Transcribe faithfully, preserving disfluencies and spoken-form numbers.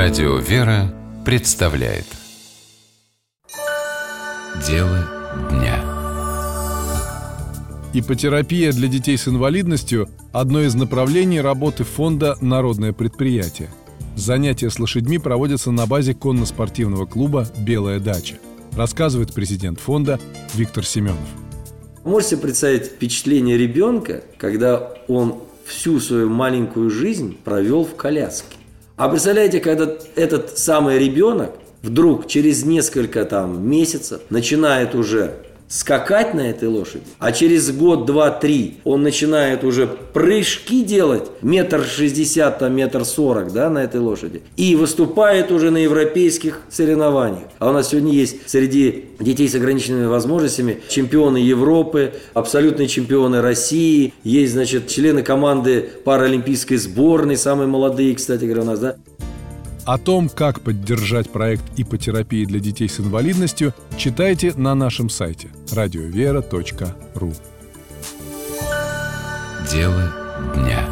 Радио «Вера» представляет Дело дня. Иппотерапия для детей с инвалидностью – одно из направлений работы фонда «Народное предприятие». Занятия с лошадьми проводятся на базе конно-спортивного клуба «Белая дача», рассказывает президент фонда Виктор Семенов. Можете представить впечатление ребенка, когда он всю свою маленькую жизнь провел в коляске. А представляете, когда этот самый ребенок вдруг через несколько там месяцев начинает уже скакать на этой лошади, а через год, два, три он начинает уже прыжки делать, метр шестьдесят, там, метр сорок, да, на этой лошади, и выступает уже на европейских соревнованиях. А у нас сегодня есть среди детей с ограниченными возможностями чемпионы Европы, абсолютные чемпионы России, есть, значит, члены команды паралимпийской сборной, самые молодые, кстати говоря, у нас, да. О том, как поддержать проект иппотерапии для детей с инвалидностью, читайте на нашем сайте радиовера точка ру. Дело дня.